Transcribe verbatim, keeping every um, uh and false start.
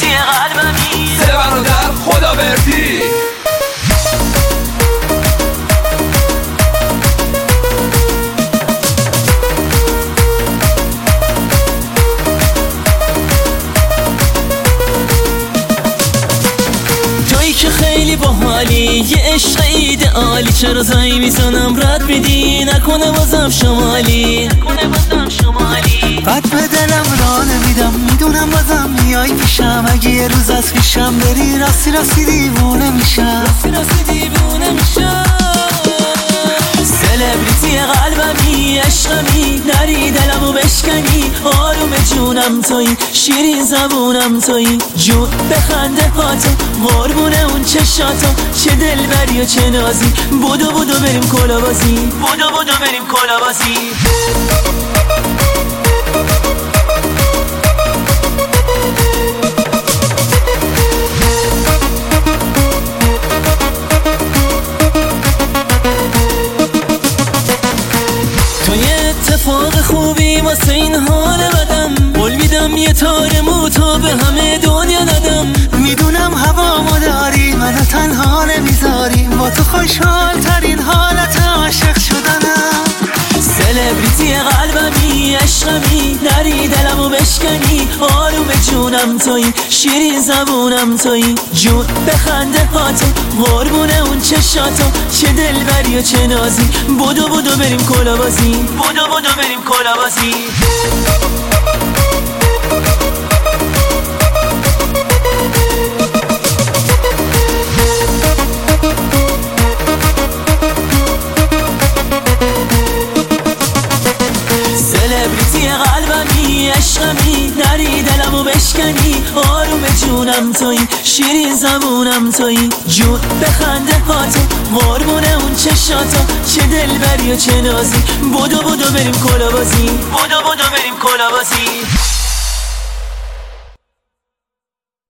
سلبریتی قلبمی سه برادر خداوردی. که خیلی باحالی، یه عشق ایدئالی، چرا زنگ میزنم رد میدی؟ نکنه بازم شمالی، نکنه بازم شمالی. بد به دلم را نمیدم، میدونم بازم میای پیشم. اگه یه روز از پیشم بری راستی راستی دیوونه میشم، راستی راستی دیوونه میشم. سلبریتی قلبمی، عشقمی، نری دلمو بشکنی. آروم جونم تویی، شیرین زبونم تویی، جون بخنده هاتو، قربونه اون چشاتو. چه دلبری و چه نازی، بودو بودو بریم کلابازی، بودو بودو بریم کلابازی. اتفاق خوبی واسه این حال بدم، قول میدم یه تار موتو به همه دنیا ندم. میدونم هوامو داری، منو تنها نمیذاری، با تو خوشحال ترین حالت عاشق شدنم. سلبریتی قلبمی، عشقمی، نری دلمو بشکنی. آروم جونم تویی، شیرین زبونم تویی، جون بخنده هاتو، قربونه اون چشاتو. چه دلبری و چه نازی، بودو بودو بریم کلابازی، بودو بودو بریم کلابازی. سلبریتی قلبمی، عشقمی، نری دلمو بشکنی. آروم جونم تویی، شیرین زبونم تویی، جون بخنده هاتو، قربونه اون چشاتو. چه دلبری و چه نازی، بودو بودو بریم کلابازی، بودو بودو بریم کلابازی.